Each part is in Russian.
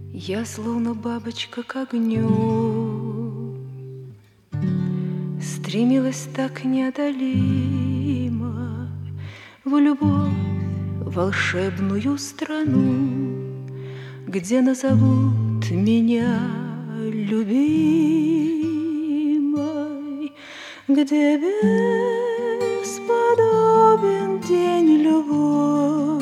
Я словно бабочка к огню, стремилась так неодолимо в любовь, волшебную страну, где назовут меня любимой, где бесподобен день любовь,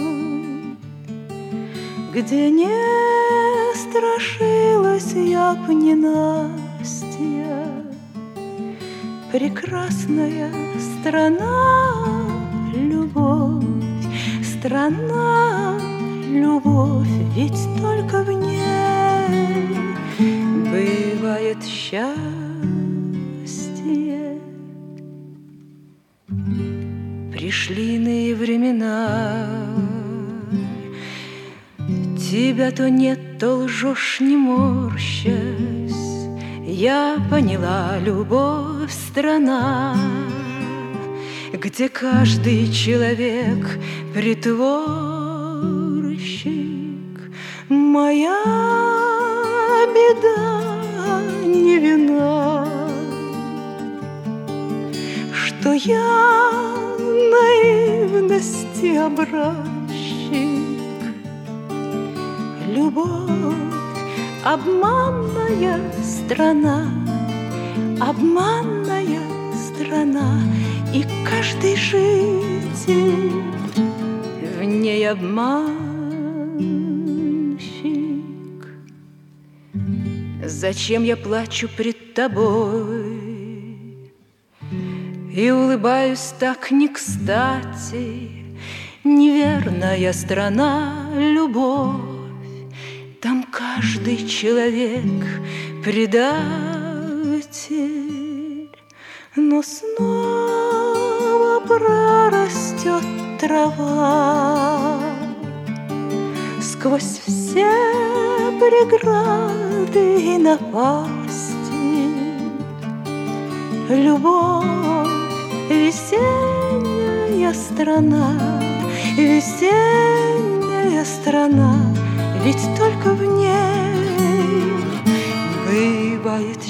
где не страшилась я б ненастья. Прекрасная страна, любовь, страна, любовь, ведь только в ней бывает счастье. Пришли иные времена, тебя то нет, то лжешь, не морщась. Я поняла, любовь — страна, где каждый человек притворщик. Моя беда не вина, что я наивности образчик. Любовь — обманная страна, обманная страна, и каждый житель в ней обманщик. Зачем я плачу пред тобой и улыбаюсь так не кстати? Неверная страна, любовь, там каждый человек предатель, но снова прорастет трава сквозь все преграды и напасти. Любовь — весенняя страна, весенняя страна, ведь только в ней бывает